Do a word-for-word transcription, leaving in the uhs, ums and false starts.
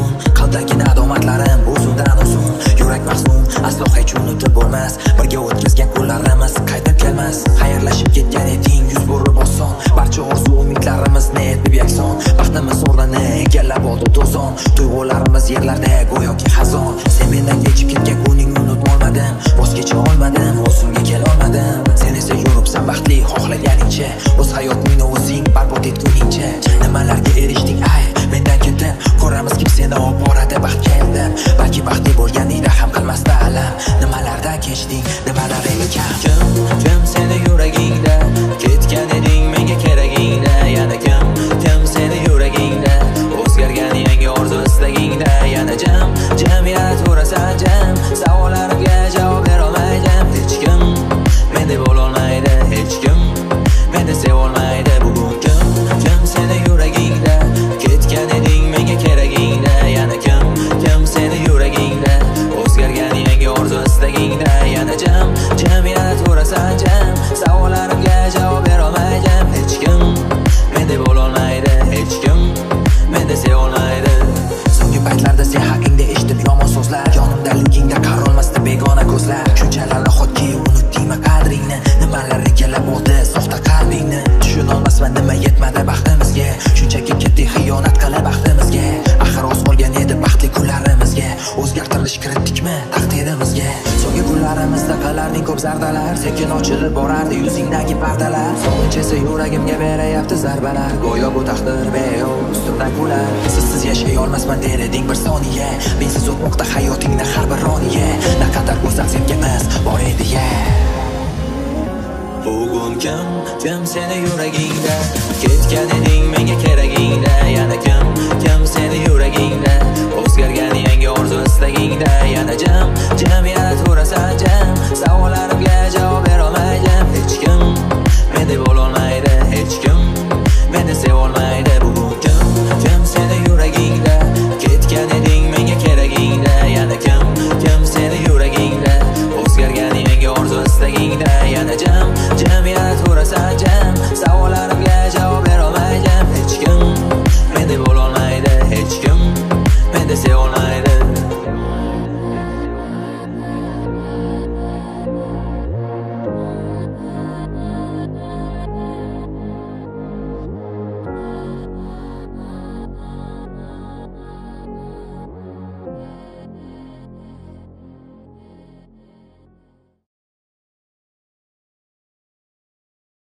uzun, qalbdagi nadomatlarim o'zundan uzun. Yurak mahzun, aslo hech unutib bo'lmas. Birga o'tkazgan kunlarimiz qaytib kelmas. Xayrlashib ketgan eding yuz burib oson. Barcha orzu umidlarimizni etib yakson. Baxtimiz o'rnini egallab oldi to'zon. Tuyg'ularimiz yerlarda go'yoki xazon. Sen mendan kechib ketgan kuningni unutolmadim. Voz kecha olmadim, o'zimga kela olmadim. Sen esa yuribsan baxtli xohlaganingcha. O'z hayotingni o'zing barbod etguningcha. Nimalarga erishding ay mendan ketib, ko'ramiz kim seni olib boradi baxt keldi. Balki baxtli bo'lganingda ham qilmasda alam. Nimalardan kechding, nimalar ekan? Kim, kim seni yuragingda ketgan eding menga keragingda. Yana kim, kim seni yuragingda o'zgargan yangi orzu istagingda. Yana jam, jam yaraturasan jam. Savollarimga javob bera olmaydim. Hech kim meni bo'lolmaydi, hech kim meni sevolmaydi. Bugun kim, kim seni yuragingda ketgan eding menga keragingda. Yana kim, kim seni yuragingda o'zgargan yangi orzu istagingda. Yana jam, jam yaraturasan jam. Savollarimga javob bera olmaydim. Hech kim meni bo'lolmaydi, hech kim meni sevolmaydi. So'nggi paytlarda sen haqingda eshitib yomon so'zlar. Yonimdaligingda qarolmasdi begona ko'zlar. Shunchalar nahotki unutdingmi qadringni? Nimalar kelib oldi soxta qalbingni? Tushunolmasman nima yetmadi baxtimizga. Shunchaki ketdik xiyonat qilib baxtimizga. Axir oz qolgan edi baxtli kunlarimizga. O'zgartirish kiritdikmi taqdirimizga? So'nggi kunlarimizda qilarning ko'p zardalar. Sekin ochilib borardi yuzingdagi pardalar. Sog'inch esa yuragimga berayapti zarbalar. Go'yo bu taqdir beyo'q ustimdan kular. Sizsiz yashay olmasman der eding bir soniya. Mensiz o'tmoqda hayotingni har bir roniya. Naqadar go'zal sevgimiz bor edi ya. Bugun kim, kim seni yuragingda ketgan eding menga keragingda. Yana kim, kim seni yuragingda o'zgargan yangi orzu istagingda. Yana jam, jam yaraturasan jam. Savollarimga javob bera olmaydim. Hech kim